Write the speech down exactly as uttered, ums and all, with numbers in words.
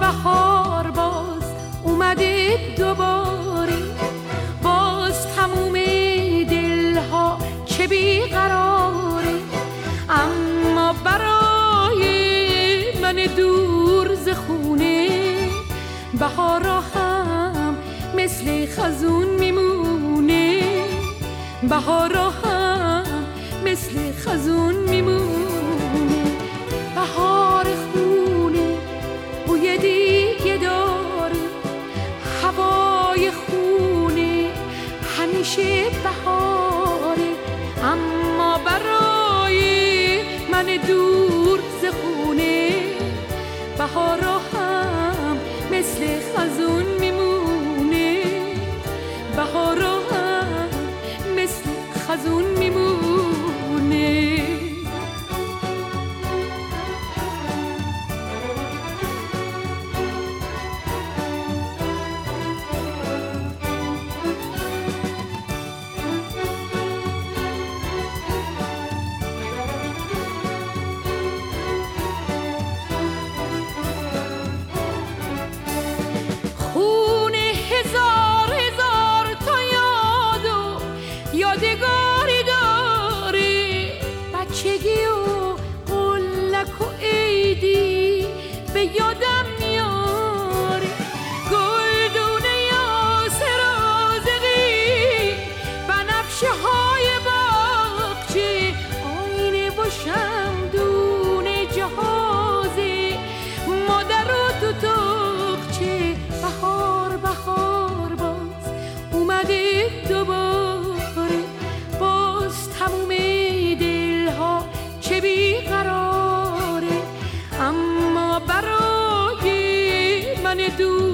بهار باز اومده دوباره، باز تموم دلها چه بیقراره. اما برای من دور ز خونه، بهارا هم مثل خزون میمونه، بهارا هم مثل خزون میمونه. بهار خونه بوی دیگه داره، هوای خونه همیشه بهاره. اما برای من دور ز خونه، بهارا هم مثل خزون میمونه، بهارا هم مثل خزون میمونه. یادم میاره گلدونه یاسر رازقی، بنفشه های باغچه، آینه و شمدون جهازه، مادر و تو تاقچه. بهار بهار باز اومده دوباره، باز تموم دلها چه بیقراره. اما برای من دور